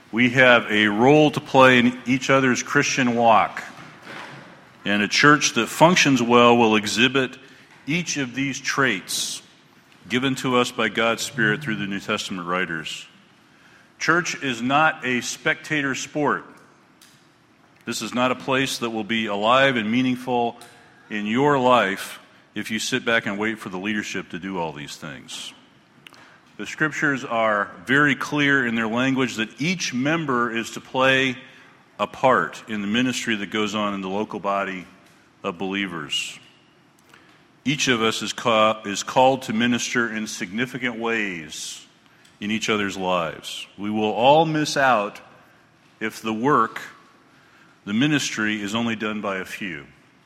We have a role to play in each other's Christian walk. And a church that functions well will exhibit each of these traits given to us by God's Spirit through the New Testament writers. Church is not a spectator sport. This is not a place that will be alive and meaningful in your life if you sit back and wait for the leadership to do all these things. The Scriptures are very clear in their language that each member is to play a part in the ministry that goes on in the local body of believers. Each of us is called to minister in significant ways in each other's lives. We will all miss out if the work, the ministry, is only done by a few.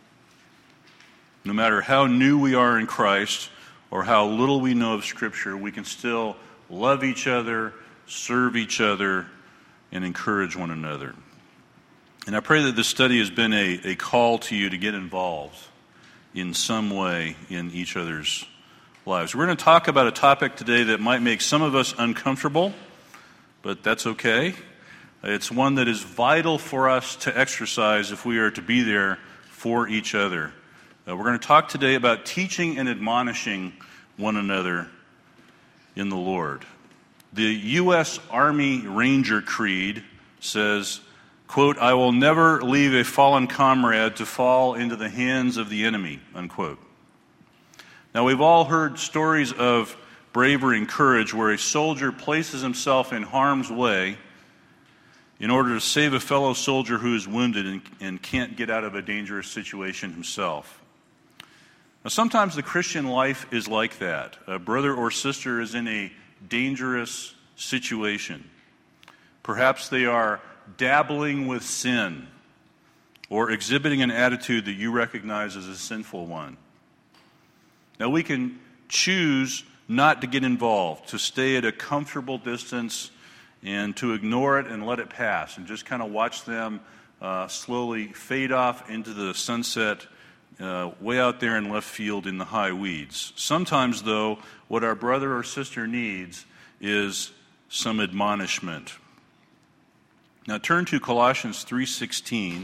No matter how new we are in Christ or how little we know of Scripture, we can still love each other, serve each other, and encourage one another. And I pray that this study has been a call to you to get involved in some way in each other's lives. We're going to talk about a topic today that might make some of us uncomfortable, but that's okay. It's one that is vital for us to exercise if we are to be there for each other. We're going to talk today about teaching and admonishing one another in the Lord. The U.S. Army Ranger Creed says, quote, "I will never leave a fallen comrade to fall into the hands of the enemy," unquote. Now, we've all heard stories of bravery and courage where a soldier places himself in harm's way in order to save a fellow soldier who is wounded and can't get out of a dangerous situation himself. Now, sometimes the Christian life is like that. A brother or sister is in a dangerous situation. Perhaps they are dabbling with sin or exhibiting an attitude that you recognize as a sinful one. Now, we can choose not to get involved, to stay at a comfortable distance and to ignore it and let it pass and just kind of watch them slowly fade off into the sunset way out there in left field in the high weeds. Sometimes, though, what our brother or sister needs is some admonishment. Now turn to Colossians 3:16,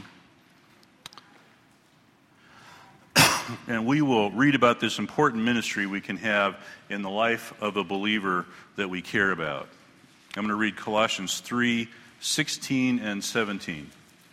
and we will read about this important ministry we can have in the life of a believer that we care about. I'm going to read Colossians 3:16 and 17.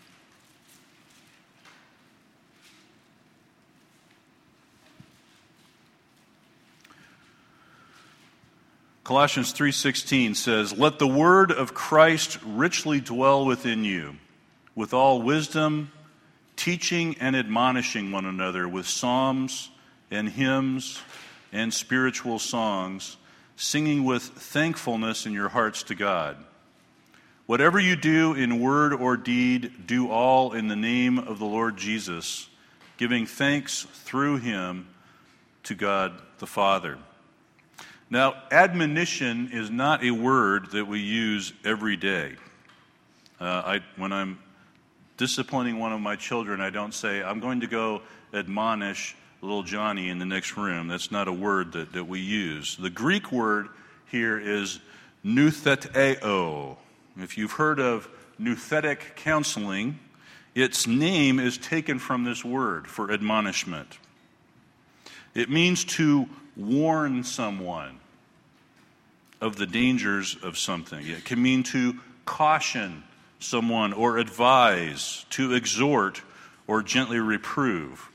Colossians 3:16 says, "Let the word of Christ richly dwell within you, with all wisdom, teaching and admonishing one another with psalms and hymns and spiritual songs, singing with thankfulness in your hearts to God. Whatever you do in word or deed, do all in the name of the Lord Jesus, giving thanks through him to God the Father." Now, admonition is not a word that we use every day. When I'm disciplining one of my children, I don't say, "I'm going to go admonish little Johnny in the next room." That's not a word that we use. The Greek word here is noutheteo. If you've heard of nouthetic counseling, its name is taken from this word for admonishment. It means to warn someone of the dangers of something. It can mean to caution someone or advise, to exhort or gently reprove.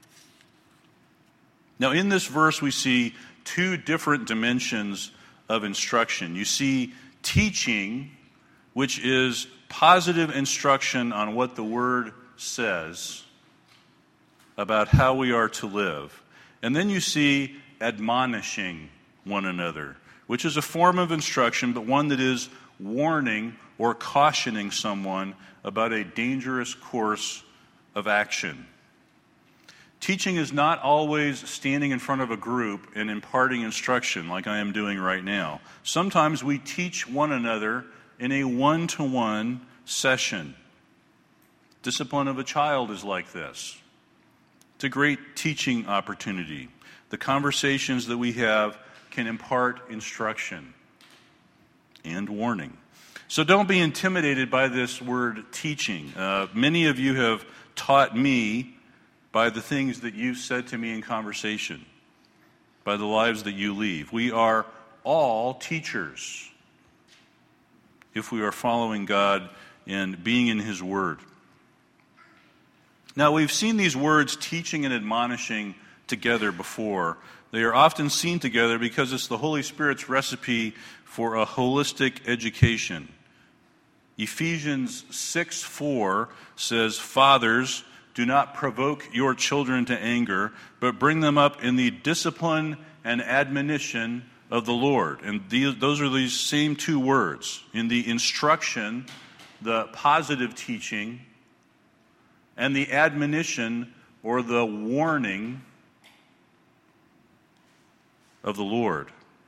Now, in this verse, we see two different dimensions of instruction. You see teaching, which is positive instruction on what the Word says about how we are to live. And then you see admonishing one another, which is a form of instruction, but one that is warning or cautioning someone about a dangerous course of action. Teaching is not always standing in front of a group and imparting instruction like I am doing right now. Sometimes we teach one another in a one-to-one session. Discipline of a child is like this. It's a great teaching opportunity. The conversations that we have can impart instruction and warning. So don't be intimidated by this word teaching. Many of you have taught me by the things that you've said to me in conversation, by the lives that you lead. We are all teachers if we are following God and being in His Word. Now, we've seen these words, teaching and admonishing, together before. They are often seen together because it's the Holy Spirit's recipe for a holistic education. Ephesians 6:4 says, "Fathers, do not provoke your children to anger, but bring them up in the discipline and admonition of the Lord." And those are these same two words. In the instruction, the positive teaching, and the admonition or the warning of the Lord.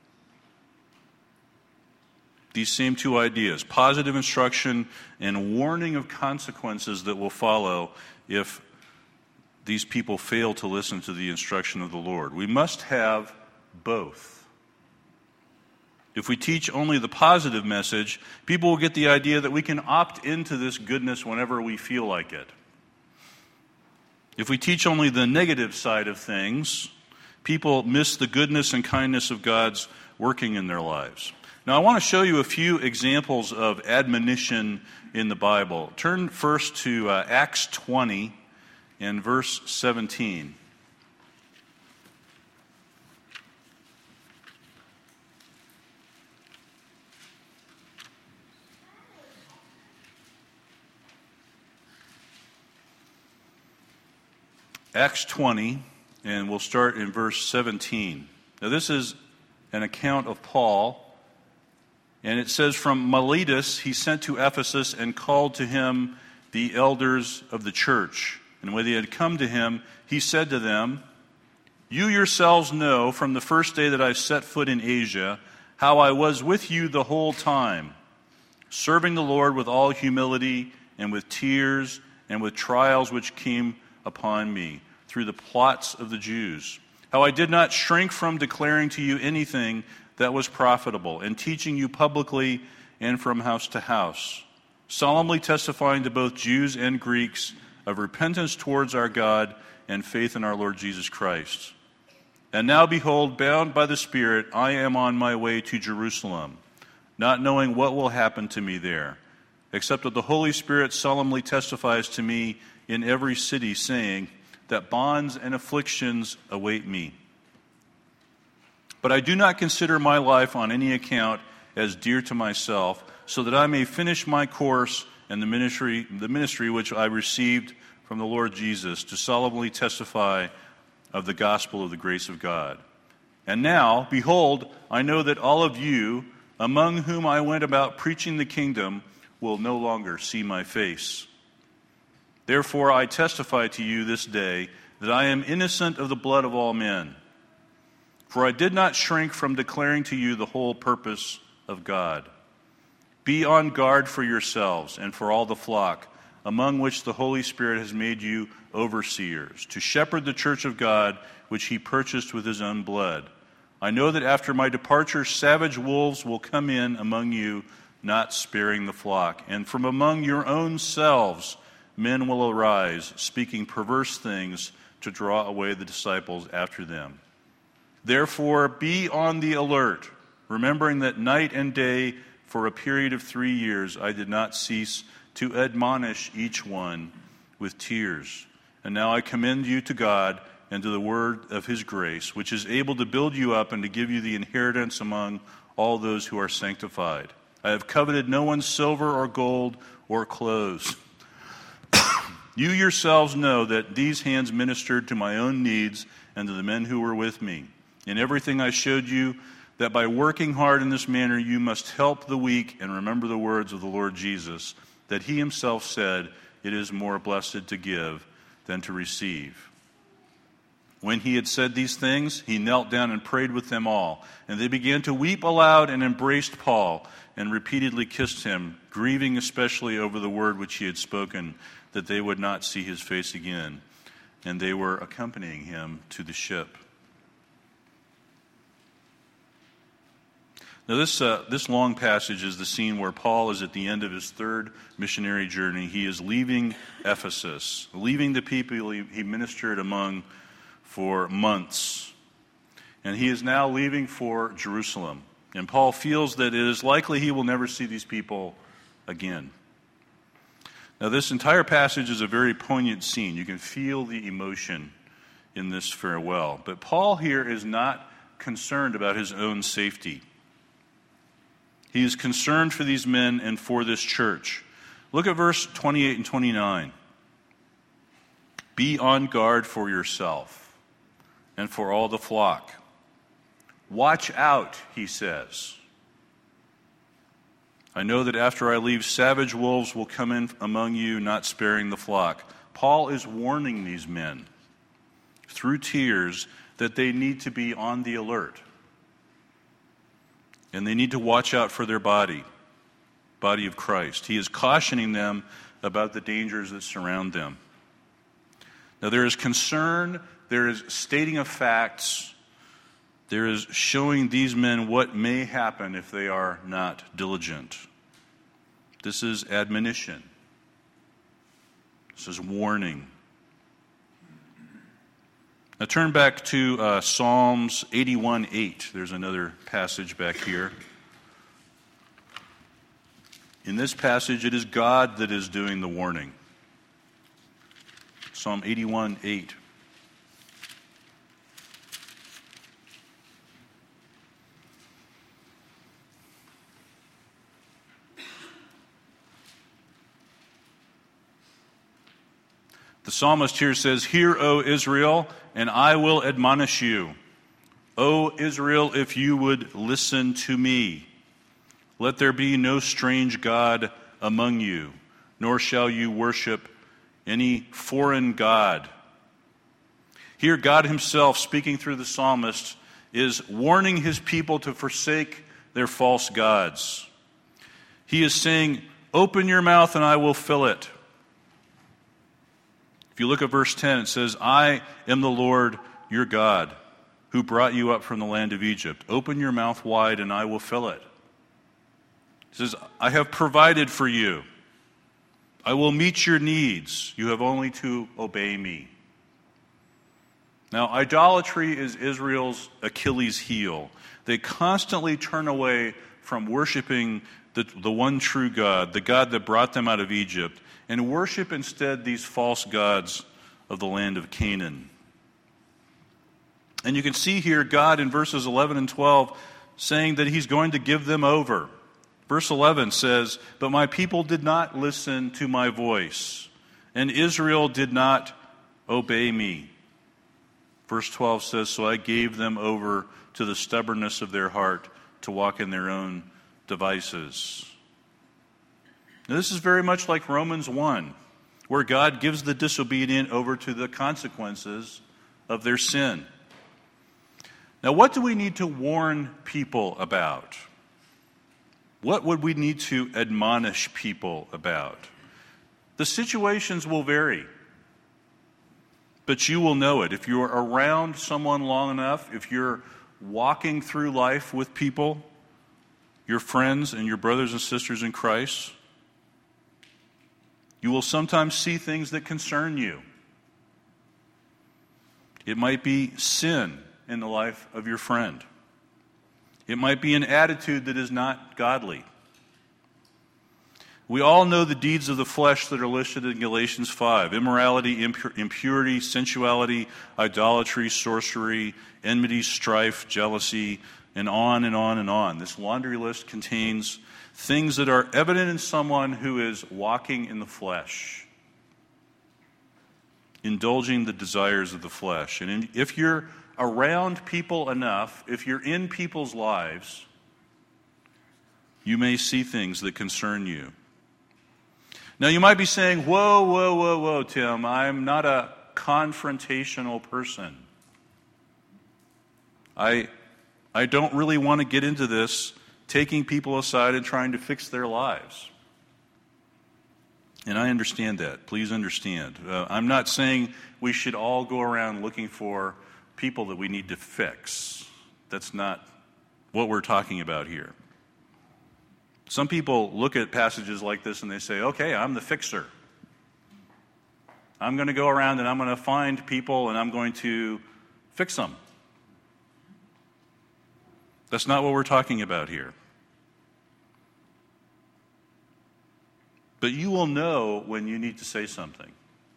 These same two ideas, positive instruction and warning of consequences that will follow if these people fail to listen to the instruction of the Lord. We must have both. If we teach only the positive message, people will get the idea that we can opt into this goodness whenever we feel like it. If we teach only the negative side of things, people miss the goodness and kindness of God's working in their lives. Now, I want to show you a few examples of admonition in the Bible. Turn first to Acts 20 and verse 17. Acts 20, and we'll start in verse 17. Now, this is an account of Paul. And it says, "From Miletus he sent to Ephesus and called to him the elders of the church. And when they had come to him, he said to them, 'You yourselves know from the first day that I set foot in Asia how I was with you the whole time, serving the Lord with all humility and with tears and with trials which came upon me through the plots of the Jews. How I did not shrink from declaring to you anything that was profitable, and teaching you publicly and from house to house, solemnly testifying to both Jews and Greeks of repentance towards our God and faith in our Lord Jesus Christ. And now, behold, bound by the Spirit, I am on my way to Jerusalem, not knowing what will happen to me there, except that the Holy Spirit solemnly testifies to me in every city, saying that bonds and afflictions await me. But I do not consider my life on any account as dear to myself, so that I may finish my course and the ministry which I received from the Lord Jesus, to solemnly testify of the gospel of the grace of God. And now, behold, I know that all of you, among whom I went about preaching the kingdom, will no longer see my face. Therefore I testify to you this day that I am innocent of the blood of all men. For I did not shrink from declaring to you the whole purpose of God. Be on guard for yourselves and for all the flock, among which the Holy Spirit has made you overseers, to shepherd the church of God, which he purchased with his own blood. I know that after my departure, savage wolves will come in among you, not sparing the flock. And from among your own selves men will arise, speaking perverse things to draw away the disciples after them. Therefore, be on the alert, remembering that night and day for a period of 3 years I did not cease to admonish each one with tears. And now I commend you to God and to the word of his grace, which is able to build you up and to give you the inheritance among all those who are sanctified. I have coveted no one's silver or gold or clothes. You yourselves know that these hands ministered to my own needs and to the men who were with me. In everything I showed you that by working hard in this manner you must help the weak and remember the words of the Lord Jesus, that he himself said, it is more blessed to give than to receive. When he had said these things, he knelt down and prayed with them all. And they began to weep aloud and embraced Paul and repeatedly kissed him, grieving especially over the word which he had spoken, that they would not see his face again. And they were accompanying him to the ship. Now, this long passage is the scene where Paul is at the end of his third missionary journey. He is leaving Ephesus, leaving the people he ministered among for months. And he is now leaving for Jerusalem. And Paul feels that it is likely he will never see these people again. Now, this entire passage is a very poignant scene. You can feel the emotion in this farewell. But Paul here is not concerned about his own safety. He is concerned for these men and for this church. Look at verse 28 and 29. Be on guard for yourself and for all the flock. Watch out, he says. I know that after I leave, savage wolves will come in among you, not sparing the flock. Paul is warning these men through tears that they need to be on the alert. And they need to watch out for their body of Christ. He is cautioning them about the dangers that surround them. Now, there is concern, there is stating of facts, there is showing these men what may happen if they are not diligent. This is admonition. This is warning. Now turn back to Psalms 81:8. There's another passage back here. In this passage, it is God that is doing the warning. Psalm 81:8. The psalmist here says, "Hear, O Israel, and I will admonish you. O Israel, if you would listen to me. Let there be no strange god among you, nor shall you worship any foreign god." Here, God himself, speaking through the psalmist, is warning his people to forsake their false gods. He is saying, "Open your mouth and I will fill it." If you look at verse 10, it says, "I am the Lord your God, who brought you up from the land of Egypt. Open your mouth wide and I will fill it." It says, "I have provided for you. I will meet your needs. You have only to obey me." Now, idolatry is Israel's Achilles heel. They constantly turn away from worshiping the one true God, the God that brought them out of Egypt, and worship instead these false gods of the land of Canaan. And you can see here God in verses 11 and 12 saying that he's going to give them over. Verse 11 says, "But my people did not listen to my voice, and Israel did not obey me." Verse 12 says, "So I gave them over to the stubbornness of their heart to walk in their own devices." Now, this is very much like Romans 1, where God gives the disobedient over to the consequences of their sin. Now, what do we need to warn people about? What would we need to admonish people about? The situations will vary, but you will know it. If you're around someone long enough, if you're walking through life with people, your friends and your brothers and sisters in Christ, you will sometimes see things that concern you. It might be sin in the life of your friend. It might be an attitude that is not godly. We all know the deeds of the flesh that are listed in Galatians 5. Immorality, impurity, sensuality, idolatry, sorcery, enmity, strife, jealousy, and on and on and on. This laundry list contains things that are evident in someone who is walking in the flesh, indulging the desires of the flesh. And if you're around people enough, if you're in people's lives, you may see things that concern you. Now, you might be saying, whoa, Tim, I'm not a confrontational person. I don't really want to get into this, taking people aside and trying to fix their lives. And I understand that. Please understand. I'm not saying we should all go around looking for people that we need to fix. That's not what we're talking about here. Some people look at passages like this and they say, okay, I'm the fixer. I'm going to go around and I'm going to find people and I'm going to fix them. That's not what we're talking about here. But you will know when you need to say something.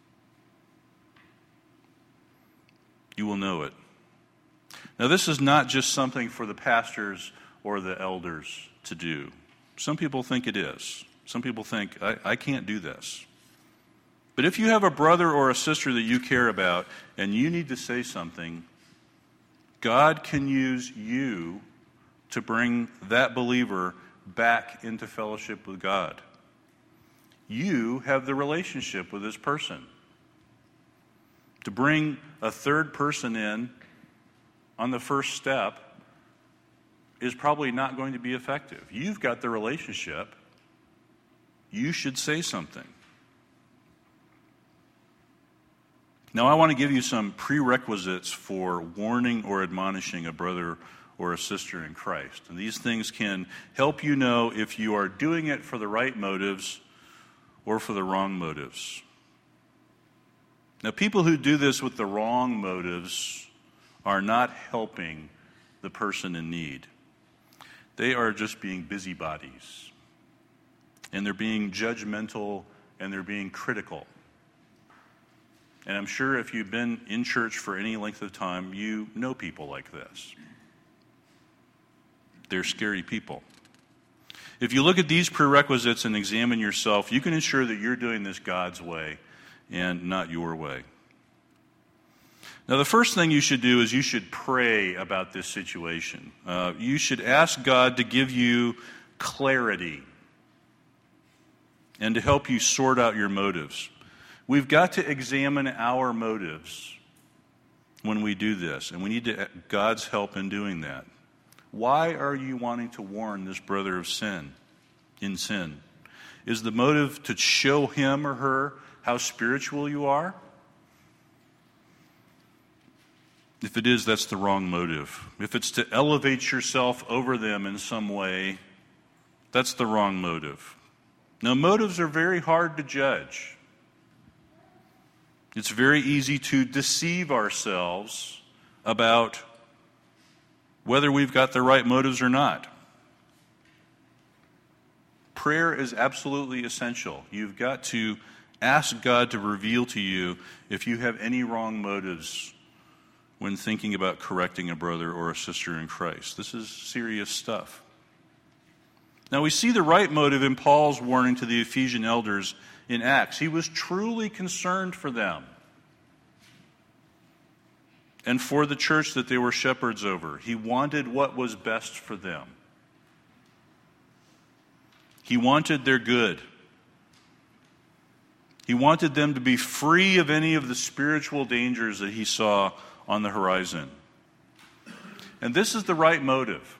You will know it. Now, this is not just something for the pastors or the elders to do. Some people think it is. Some people think, I can't do this. But if you have a brother or a sister that you care about and you need to say something, God can use you to bring that believer back into fellowship with God. You have the relationship with this person. To bring a third person in on the first step is probably not going to be effective. You've got the relationship. You should say something. Now, I want to give you some prerequisites for warning or admonishing a brother or a sister in Christ. And these things can help you know if you are doing it for the right motives or for the wrong motives. Now, people who do this with the wrong motives are not helping the person in need. They are just being busybodies. And they're being judgmental and they're being critical. And I'm sure if you've been in church for any length of time, you know people like this. They're scary people. If you look at these prerequisites and examine yourself, you can ensure that you're doing this God's way and not your way. Now, the first thing you should do is you should pray about this situation. You should ask God to give you clarity and to help you sort out your motives. We've got to examine our motives when we do this, and we need God's help in doing that. Why are you wanting to warn this brother of sin, in sin? Is the motive to show him or her how spiritual you are? If it is, that's the wrong motive. If it's to elevate yourself over them in some way, that's the wrong motive. Now, motives are very hard to judge. It's very easy to deceive ourselves about whether we've got the right motives or not. Prayer is absolutely essential. You've got to ask God to reveal to you if you have any wrong motives when thinking about correcting a brother or a sister in Christ. This is serious stuff. Now, we see the right motive in Paul's warning to the Ephesian elders in Acts. He was truly concerned for them and for the church that they were shepherds over. He wanted what was best for them. He wanted their good. He wanted them to be free of any of the spiritual dangers that he saw on the horizon. And this is the right motive.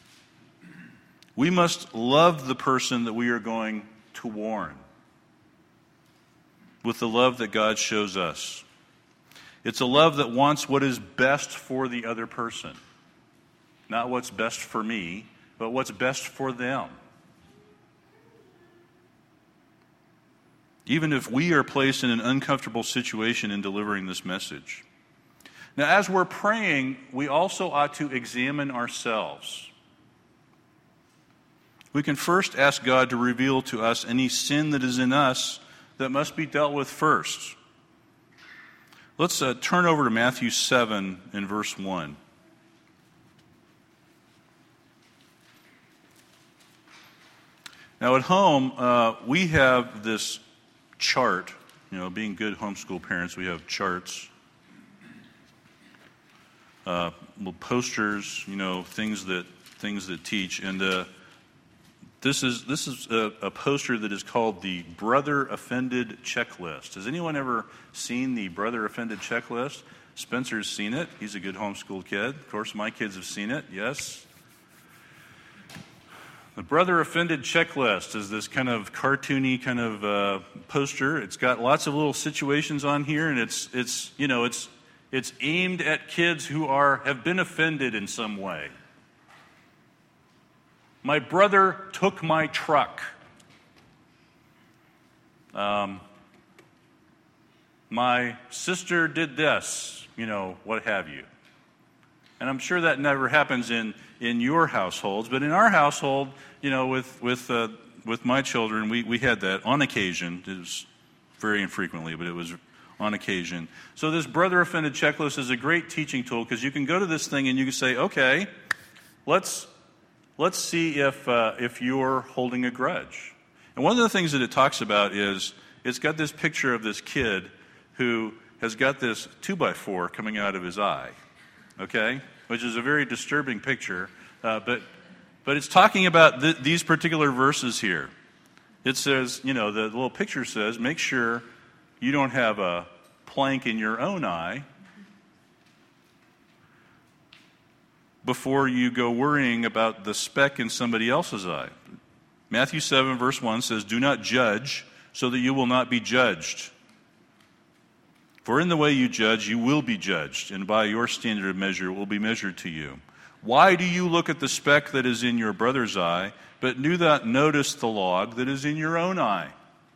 We must love the person that we are going to warn with the love that God shows us. It's a love that wants what is best for the other person. Not what's best for me, but what's best for them. Even if we are placed in an uncomfortable situation in delivering this message. Now, as we're praying, we also ought to examine ourselves. We can first ask God to reveal to us any sin that is in us that must be dealt with first. Let's turn over to Matthew 7 and verse 1. Now, at home, we have this chart. You know, being good homeschool parents, we have charts. Posters, you know, things that teach, and this is a poster that is called the Brother Offended Checklist. Has anyone ever seen the Brother Offended Checklist? Spencer's seen it. He's a good homeschool kid. Of course, my kids have seen it. Yes. The Brother Offended Checklist is this kind of cartoony kind of poster. It's got lots of little situations on here, and it's aimed at kids who have been offended in some way. My brother took my truck. My sister did this, what have you. And I'm sure that never happens in your households, but in our household, with my children, we had that on occasion. It was very infrequently, but it was on occasion. So this brother offended checklist is a great teaching tool because you can go to this thing and you can say, okay, let's see if you're holding a grudge. And one of the things that it talks about is it's got this picture of this kid who has got this 2x4 coming out of his eye, okay, which is a very disturbing picture. But it's talking about these particular verses here. It says, the little picture says, make sure you don't have a plank in your own eye before you go worrying about the speck in somebody else's eye. Matthew 7, verse 1 says, do not judge so that you will not be judged. For in the way you judge, you will be judged, and by your standard of measure it will be measured to you. Why do you look at the speck that is in your brother's eye, but do not notice the log that is in your own eye?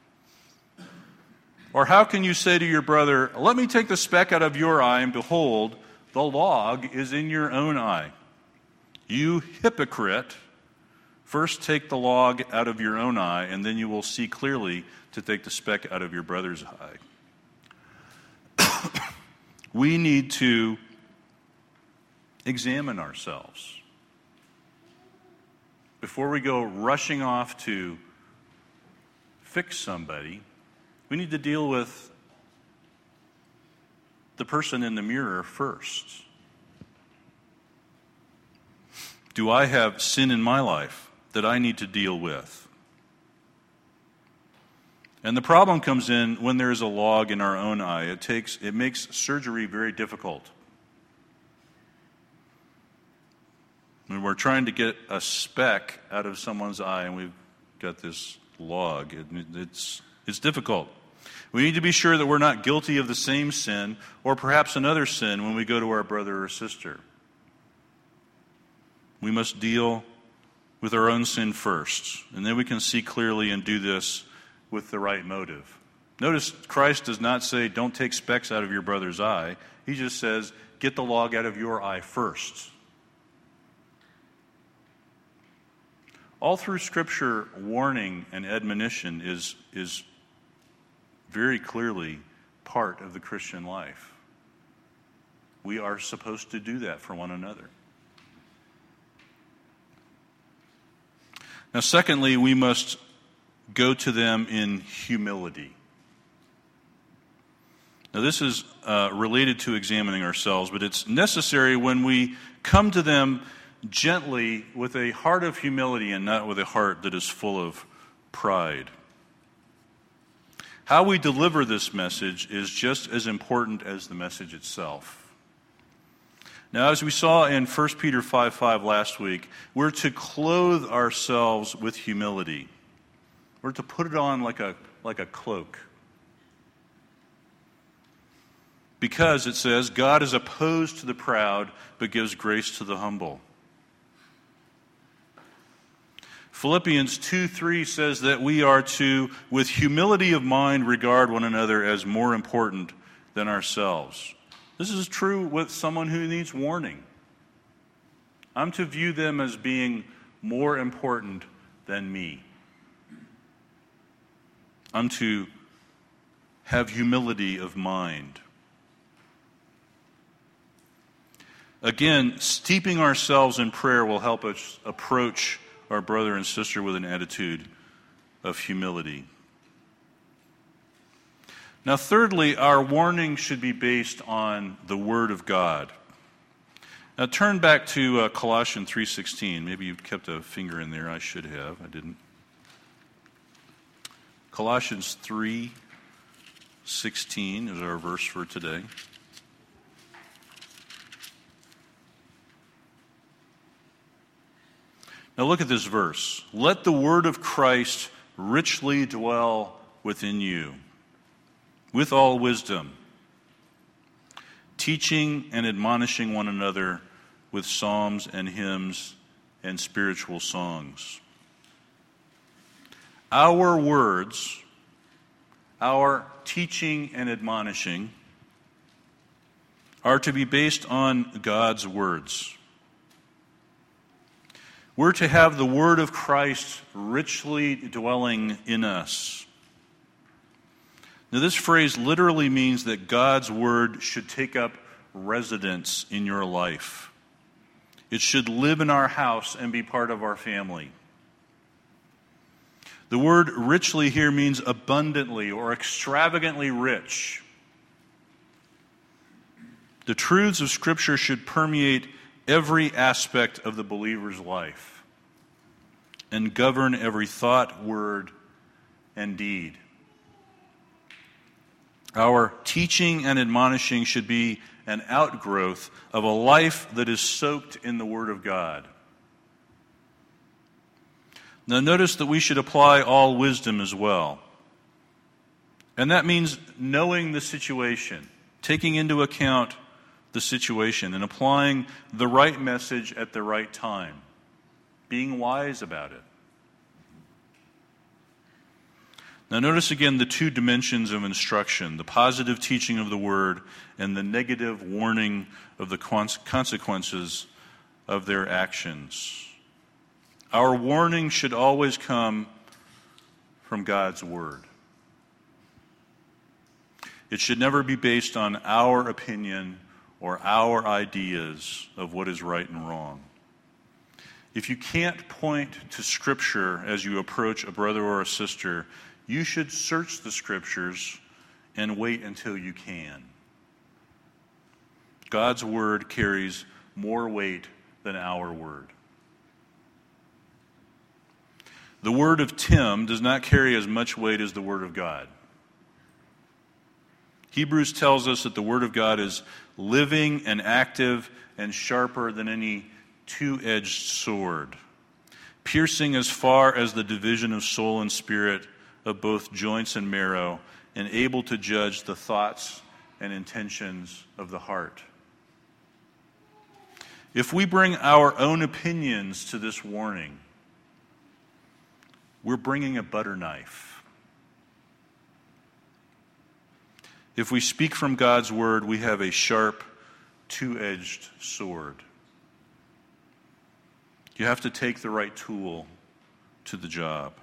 Or how can you say to your brother, let me take the speck out of your eye, and behold, the log is in your own eye? You hypocrite, first take the log out of your own eye, and then you will see clearly to take the speck out of your brother's eye. We need to examine ourselves before we go rushing off to fix somebody. We need to deal with the person in the mirror first. Do I have sin in my life that I need to deal with? And the problem comes in when there is a log in our own eye. It makes surgery very difficult. When we're trying to get a speck out of someone's eye and we've got this log, it's difficult. We need to be sure that we're not guilty of the same sin or perhaps another sin when we go to our brother or sister. We must deal with our own sin first, and then we can see clearly and do this with the right motive. Notice Christ does not say, don't take specks out of your brother's eye. He just says, get the log out of your eye first. All through Scripture, warning and admonition is very clearly part of the Christian life. We are supposed to do that for one another. Now, secondly, we must go to them in humility. Now, this is related to examining ourselves, but it's necessary when we come to them gently with a heart of humility and not with a heart that is full of pride. How we deliver this message is just as important as the message itself. Now, as we saw in 1 Peter 5:5 last week, we're to clothe ourselves with humility. We're to put it on like a cloak. Because it says, God is opposed to the proud, but gives grace to the humble. Philippians 2:3 says that we are to, with humility of mind, regard one another as more important than ourselves. This is true with someone who needs warning. I'm to view them as being more important than me. I'm to have humility of mind. Again, steeping ourselves in prayer will help us approach our brother and sister with an attitude of humility. Now, thirdly, our warning should be based on the Word of God. Now, turn back to Colossians 3:16. Maybe you've kept a finger in there. I should have. I didn't. Colossians 3:16 is our verse for today. Now look at this verse. Let the word of Christ richly dwell within you, with all wisdom, teaching and admonishing one another with psalms and hymns and spiritual songs. Our words, our teaching and admonishing, are to be based on God's words. We're to have the word of Christ richly dwelling in us. Now, this phrase literally means that God's word should take up residence in your life. It should live in our house and be part of our family. The word richly here means abundantly or extravagantly rich. The truths of Scripture should permeate every aspect of the believer's life and govern every thought, word, and deed. Our teaching and admonishing should be an outgrowth of a life that is soaked in the Word of God. Now notice that we should apply all wisdom as well. And that means knowing the situation, taking into account the situation, and applying the right message at the right time, being wise about it. Now notice again the two dimensions of instruction, the positive teaching of the Word and the negative warning of the consequences of their actions. Our warning should always come from God's Word. It should never be based on our opinion or our ideas of what is right and wrong. If you can't point to Scripture as you approach a brother or a sister, you should search the Scriptures and wait until you can. God's Word carries more weight than our word. The word of Tim does not carry as much weight as the Word of God. Hebrews tells us that the Word of God is living and active and sharper than any two-edged sword, piercing as far as the division of soul and spirit, of both joints and marrow, and able to judge the thoughts and intentions of the heart. If we bring our own opinions to this warning, we're bringing a butter knife. If we speak from God's word, we have a sharp, two-edged sword. You have to take the right tool to the job.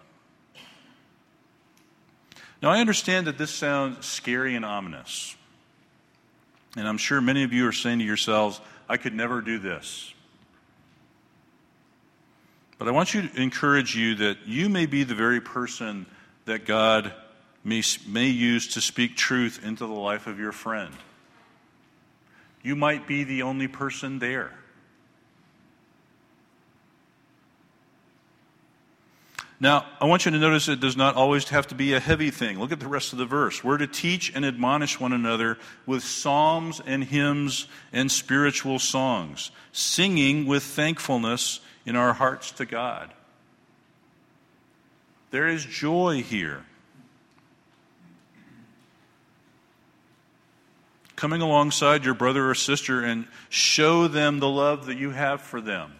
Now, I understand that this sounds scary and ominous. And I'm sure many of you are saying to yourselves, I could never do this. But I want to encourage you that you may be the very person that God may use to speak truth into the life of your friend. You might be the only person there. Now, I want you to notice it does not always have to be a heavy thing. Look at the rest of the verse. We're to teach and admonish one another with psalms and hymns and spiritual songs, singing with thankfulness in our hearts to God. There is joy here. Coming alongside your brother or sister and show them the love that you have for them.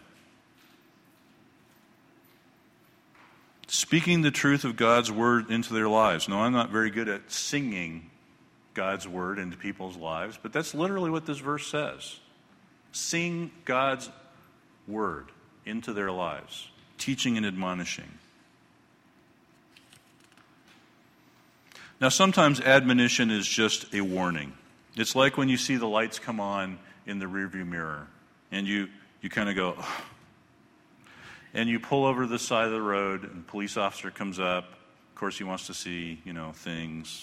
Speaking the truth of God's word into their lives. No, I'm not very good at singing God's word into people's lives, but that's literally what this verse says. Sing God's word into their lives, teaching and admonishing. Now, sometimes admonition is just a warning. It's like when you see the lights come on in the rearview mirror, and you kind of go, oh. And you pull over to the side of the road, and a police officer comes up. Of course, he wants to see, things.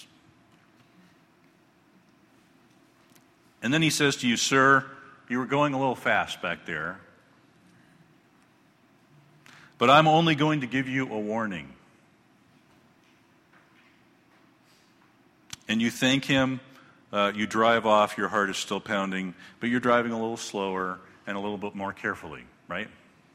And then he says to you, sir, you were going a little fast back there, but I'm only going to give you a warning. And you thank him, you drive off, your heart is still pounding, but you're driving a little slower and a little bit more carefully, right?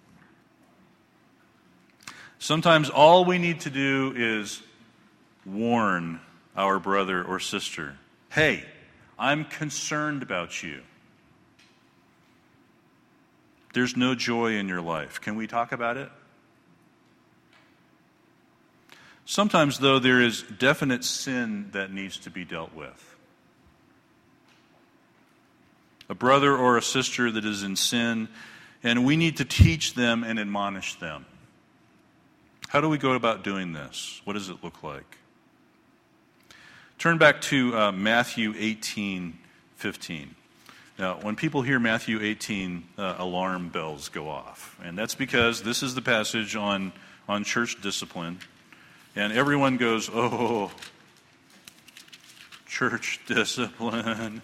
Sometimes all we need to do is warn our brother or sister, hey, I'm concerned about you. There's no joy in your life. Can we talk about it? Sometimes, though, there is definite sin that needs to be dealt with. A brother or a sister that is in sin, and we need to teach them and admonish them. How do we go about doing this? What does it look like? Turn back to Matthew 18:15. Now, when people hear Matthew 18, alarm bells go off. And that's because this is the passage on church discipline. And everyone goes, oh, church discipline.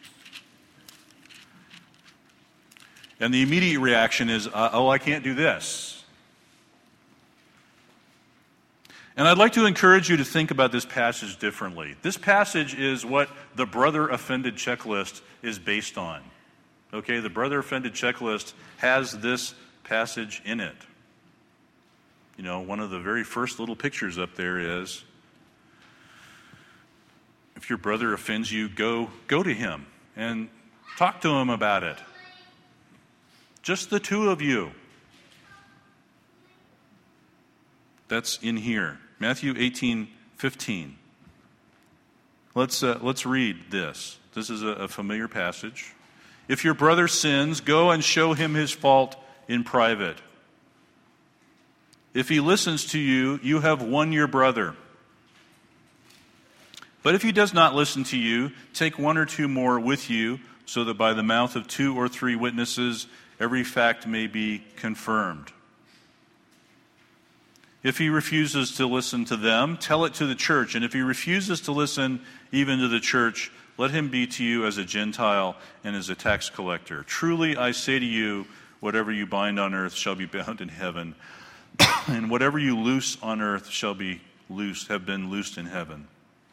And the immediate reaction is, I can't do this. And I'd like to encourage you to think about this passage differently. This passage is what the brother offended checklist is based on. Okay, the brother offended checklist has this passage in it. You know, one of the very first little pictures up there is, if your brother offends you, go to him and talk to him about it. Just the two of you. That's in here. Matthew 18:15. Let's read this. This is a familiar passage. If your brother sins, go and show him his fault in private. If he listens to you, you have won your brother. But if he does not listen to you, take one or two more with you, so that by the mouth of 2 or 3 witnesses, every fact may be confirmed. If he refuses to listen to them, tell it to the church. And if he refuses to listen even to the church, let him be to you as a Gentile and as a tax collector. Truly, I say to you, whatever you bind on earth shall be bound in heaven, and whatever you loose on earth shall be have been loosed in heaven.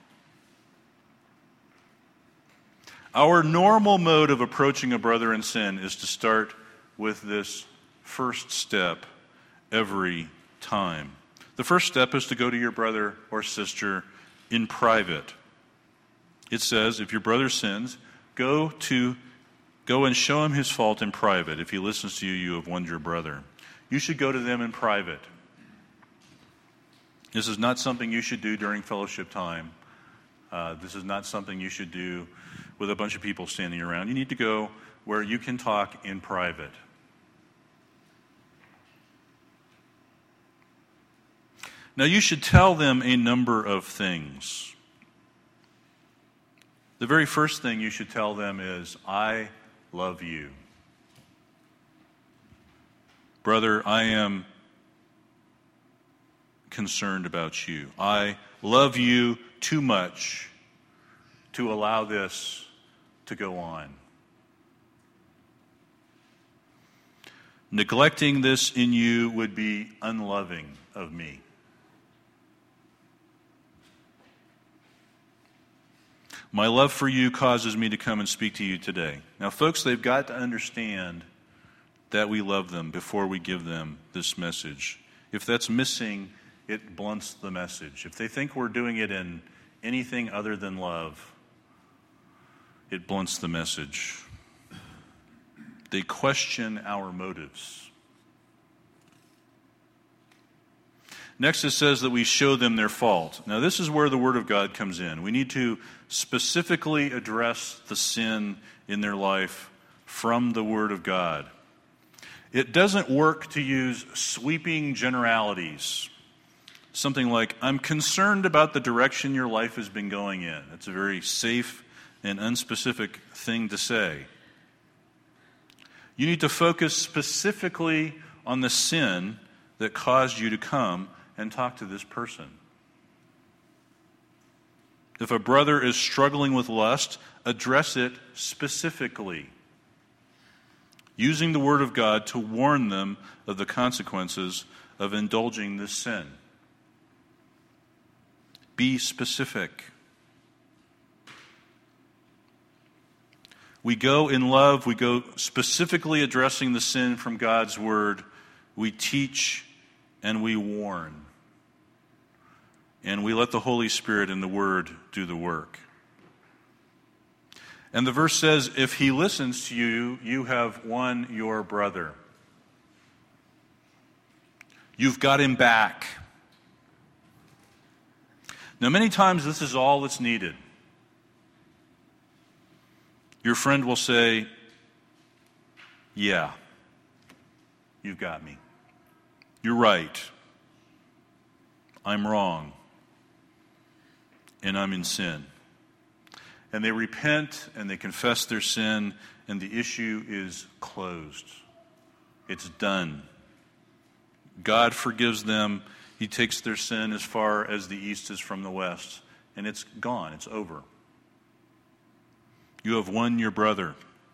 Our normal mode of approaching a brother in sin is to start with this first step every time. The first step is to go to your brother or sister in private. It says, if your brother sins, go and show him his fault in private. If he listens to you, you have won your brother. You should go to them in private. This is not something you should do during fellowship time. This is not something you should do with a bunch of people standing around. You need to go where you can talk in private. Now, you should tell them a number of things. The very first thing you should tell them is, I love you. Brother, I am concerned about you. I love you too much to allow this to go on. Neglecting this in you would be unloving of me. My love for you causes me to come and speak to you today. Now, folks, they've got to understand that we love them before we give them this message. If that's missing, it blunts the message. If they think we're doing it in anything other than love, it blunts the message. They question our motives. Next, it says that we show them their fault. Now, this is where the Word of God comes in. We need to specifically address the sin in their life from the Word of God. It doesn't work to use sweeping generalities. Something like, I'm concerned about the direction your life has been going in. That's a very safe and unspecific thing to say. You need to focus specifically on the sin that caused you to come and talk to this person. If a brother is struggling with lust, address it specifically, using the Word of God to warn them of the consequences of indulging this sin. Be specific. We go in love, we go specifically addressing the sin from God's Word. We teach and we warn. And we let the Holy Spirit and the Word do the work. And the verse says, if he listens to you, you have won your brother. You've got him back. Now, many times this is all that's needed. Your friend will say, yeah, you've got me. You're right. I'm wrong. And I'm in sin. And they repent and they confess their sin, and the issue is closed. It's done. God forgives them. He takes their sin as far as the east is from the west, and it's gone. It's over. You have won your brother.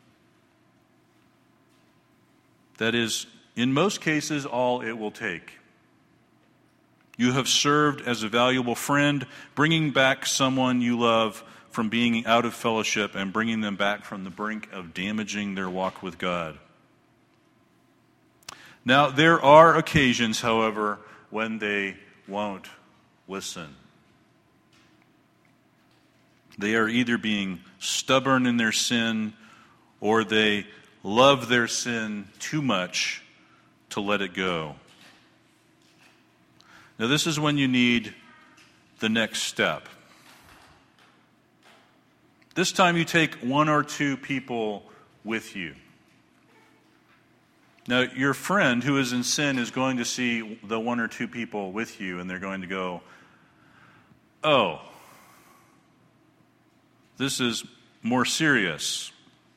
That is, in most cases, all it will take. You have served as a valuable friend, bringing back someone you love from being out of fellowship and bringing them back from the brink of damaging their walk with God. Now, there are occasions, however, when they won't listen. They are either being stubborn in their sin, or they love their sin too much to let it go. Now, this is when you need the next step. This time you take one or two people with you. Now, your friend who is in sin is going to see the one or two people with you, and they're going to go, oh, this is more serious.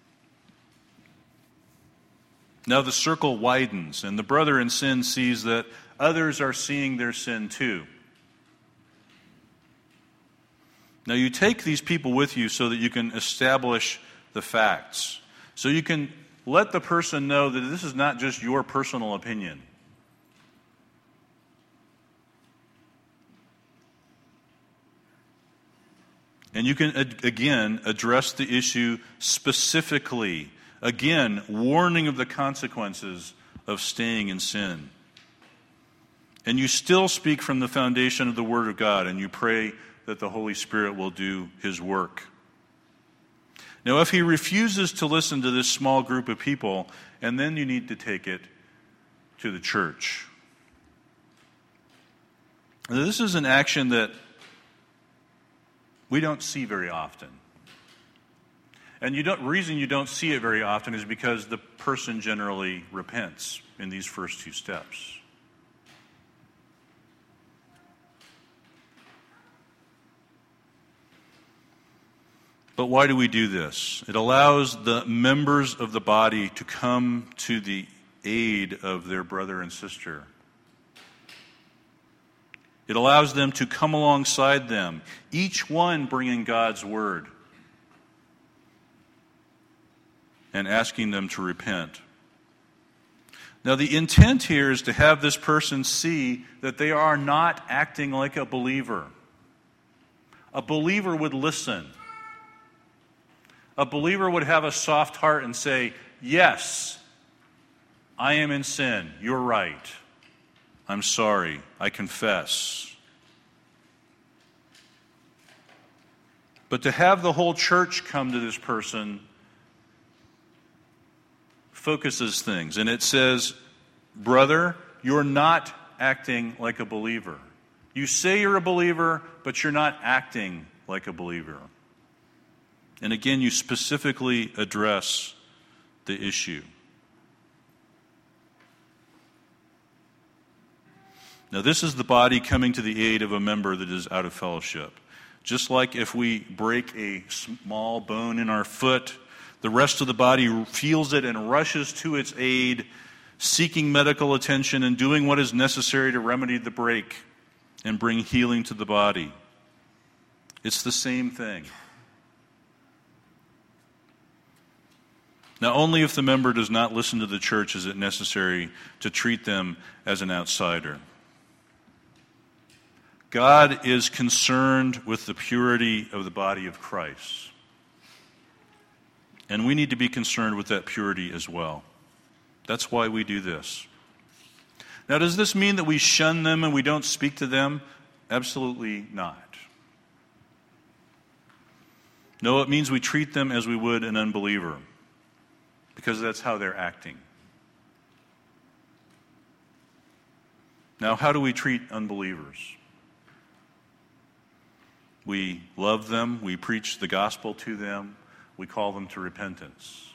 Now the circle widens, and the brother in sin sees that others are seeing their sin too. Now you take these people with you so that you can establish the facts. So you can let the person know that this is not just your personal opinion. And you can, again, address the issue specifically. Again, warning of the consequences of staying in sin. And you still speak from the foundation of the Word of God, and you pray that the Holy Spirit will do His work. Now, if he refuses to listen to this small group of people, and then you need to take it to the church. Now, this is an action that we don't see very often. And the reason you don't see it very often is because the person generally repents in these first two steps. But why do we do this? It allows the members of the body to come to the aid of their brother and sister. It allows them to come alongside them, each one bringing God's word and asking them to repent. Now, the intent here is to have this person see that they are not acting like a believer. A believer would listen. A believer would have a soft heart and say, yes, I am in sin. You're right. I'm sorry. I confess. But to have the whole church come to this person focuses things. And it says, brother, you're not acting like a believer. You say you're a believer, but you're not acting like a believer. And again, you specifically address the issue. Now, this is the body coming to the aid of a member that is out of fellowship. Just like if we break a small bone in our foot, the rest of the body feels it and rushes to its aid, seeking medical attention and doing what is necessary to remedy the break and bring healing to the body. It's the same thing. Now, only if the member does not listen to the church is it necessary to treat them as an outsider. God is concerned with the purity of the body of Christ. And we need to be concerned with that purity as well. That's why we do this. Now, does this mean that we shun them and we don't speak to them? Absolutely not. No, it means we treat them as we would an unbeliever, because that's how they're acting. Now, how do we treat unbelievers? We love them, we preach the gospel to them, we call them to repentance.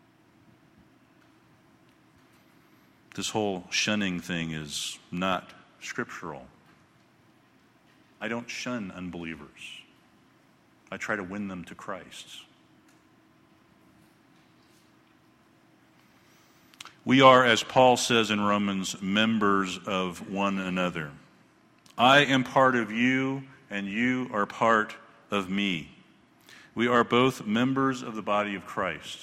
This whole shunning thing is not scriptural. I don't shun unbelievers. I try to win them to Christ. We are, as Paul says in Romans, members of one another. I am part of you, and you are part of me. We are both members of the body of Christ.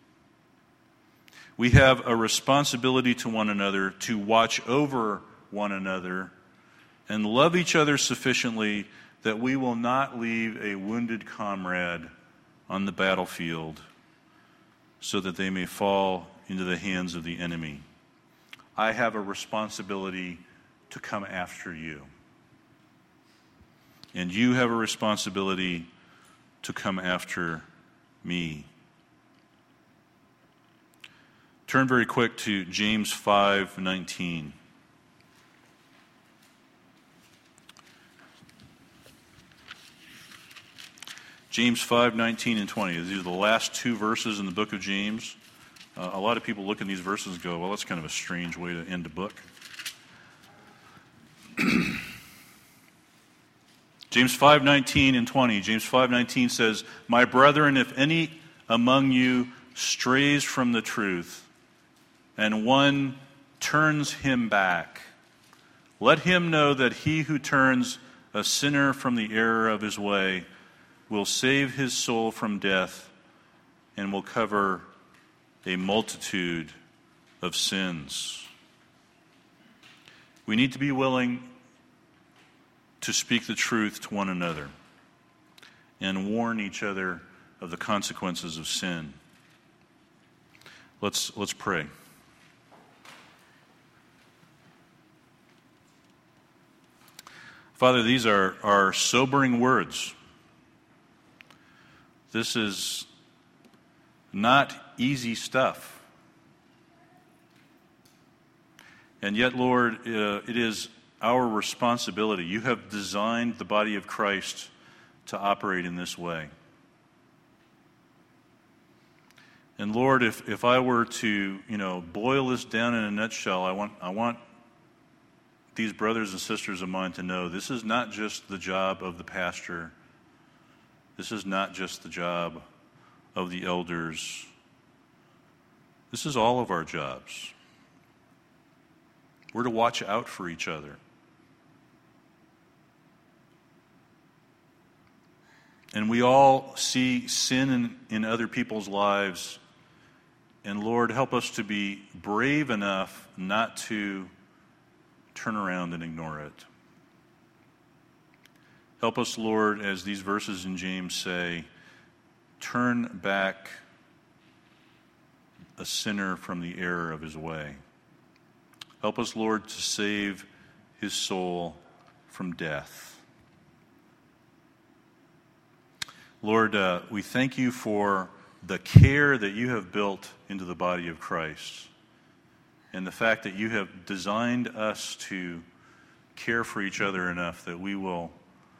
We have a responsibility to one another to watch over one another and love each other sufficiently that we will not leave a wounded comrade on the battlefield so that they may fall into the hands of the enemy. I have a responsibility to come after you. And you have a responsibility to come after me. Turn very quick to James 5:19. James 5:19 and 20. These are the last two verses in the book of James. A lot of people look at these verses and go, well, that's kind of a strange way to end a book. James 5:19 and 20. James 5:19 says, "My brethren, if any among you strays from the truth, and one turns him back, let him know that he who turns a sinner from the error of his way will save his soul from death and will cover a multitude of sins." We need to be willing to speak the truth to one another and warn each other of the consequences of sin. Let's pray. Father, these are sobering words. This is not easy stuff. And yet, Lord, it is our responsibility. You have designed the body of Christ to operate in this way. And Lord, if I were to, boil this down in a nutshell, I want these brothers and sisters of mine to know this is not just the job of the pastor. This is not just the job of the elders. This is all of our jobs. We're to watch out for each other. And we all see sin in other people's lives. And Lord, help us to be brave enough not to turn around and ignore it. Help us, Lord, as these verses in James say, turn back a sinner from the error of his way. Help us, Lord, to save his soul from death. Lord, we thank you for the care that you have built into the body of Christ and the fact that you have designed us to care for each other enough that we will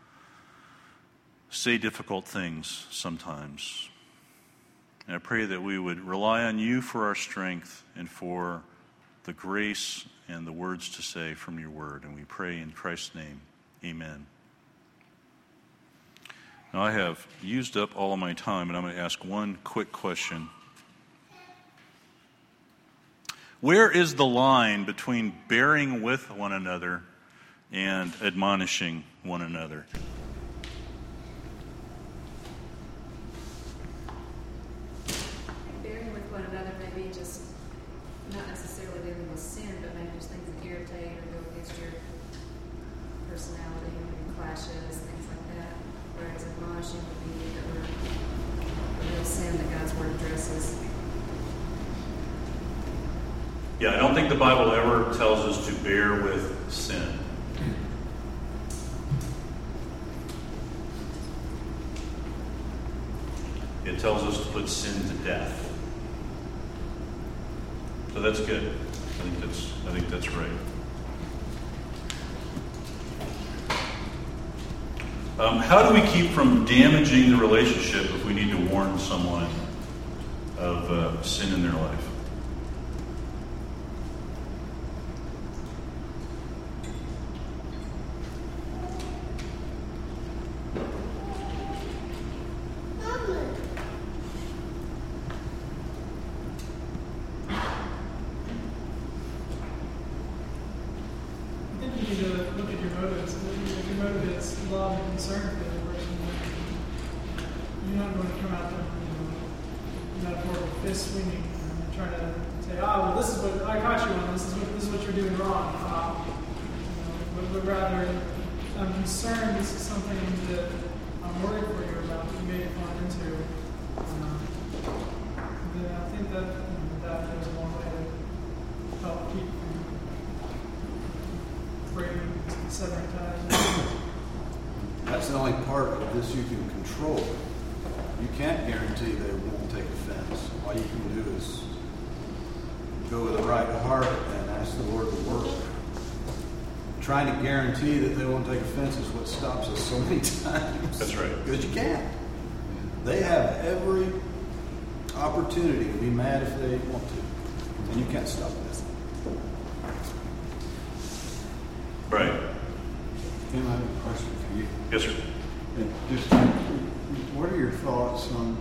say difficult things sometimes. And I pray that we would rely on you for our strength and for the grace and the words to say from your word. And we pray in Christ's name, amen. Now, I have used up all of my time, and I'm going to ask one quick question. Where is the line between bearing with one another and admonishing one another? Bearing with one another may be just not necessarily dealing with sin, but maybe just things that irritate or go against your personality, maybe clashes, things like that. Whereas admonishing would be the real sin that God's Word addresses. Yeah, I don't think the Bible ever tells us to bear with sin. It tells us to put sin to death. So that's good. I think that's right. How do we keep from damaging the relationship if we need to warn someone of sin in their life? That's the only part of this you can control. You can't guarantee they won't take offense. All you can do is go with the right heart and ask the Lord to work. Trying to guarantee that they won't take offense is what stops us so many times. That's right. Because you can't. They have every opportunity to be mad if they want to. And you can't stop this. Right. Tim, I have a question for you. Yes, sir. Just, what are your thoughts on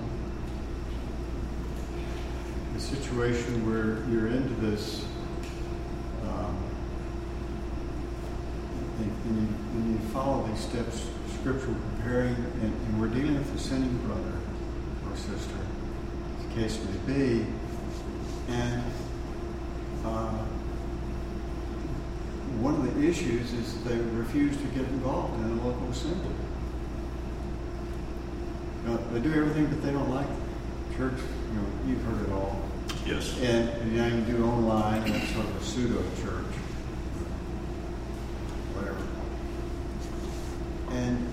the situation where you're into this, and you follow these steps, scriptural preparing, and we're dealing with a sinning brother or sister, as the case may be, and one of the issues is that they refuse to get involved in a local assembly. They do everything, but they don't like church. You've heard it all. Yes. And you even do online, and that's sort of a pseudo church, whatever. And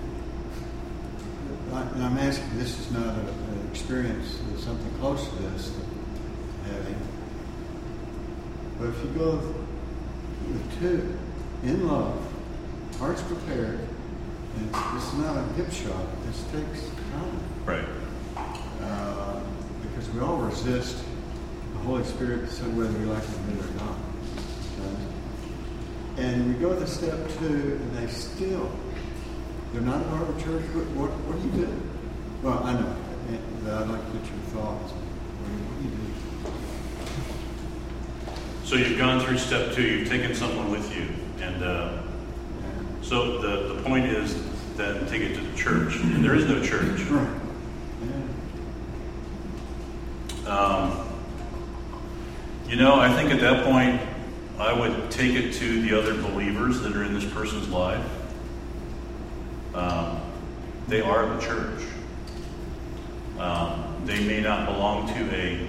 I'm asking, this is not an experience, something close to this having. But if you go with two, in love, hearts prepared, and this is not a hip shot. This takes time. Right. Because we all resist the Holy Spirit, so whether we like it or not. And we go to step 2, and they're not a part of the church. What do you do? Well, I know. I'd like to get your thoughts. What do you do? So you've gone through step 2. You've taken someone with you, and so the point is then take it to the church, and there is no church. Right. I think at that point, I would take it to the other believers that are in this person's life. They are the church. They may not belong to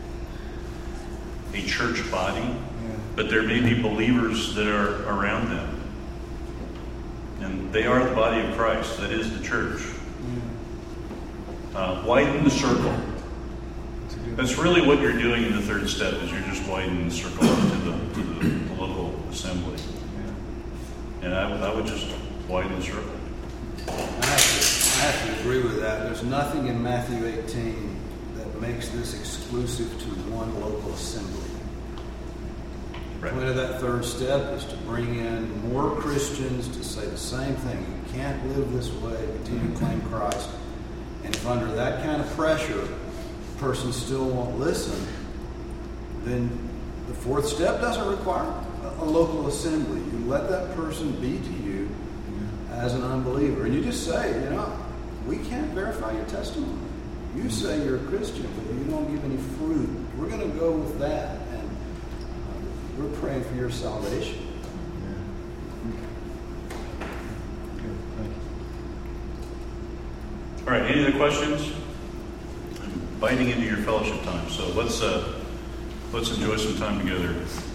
a church body, but there may be believers that are around them. And they are the body of Christ. That is the church. Widen the circle. That's really what you're doing in the third step, is you're just widening the circle up to the local assembly. And I would just widen the circle. I have to agree with that. There's nothing in Matthew 18 that makes this exclusive to one local assembly. The point of that third step is to bring in more Christians to say the same thing. You can't live this way, continue to claim Christ. And if under that kind of pressure, the person still won't listen, then the fourth step doesn't require a local assembly. You let that person be to you as an unbeliever. And you just say, we can't verify your testimony. You say you're a Christian, but you don't give any fruit. We're going to go with that. And we're praying for your salvation. All right, any other questions? I'm biting into your fellowship time, so let's enjoy some time together.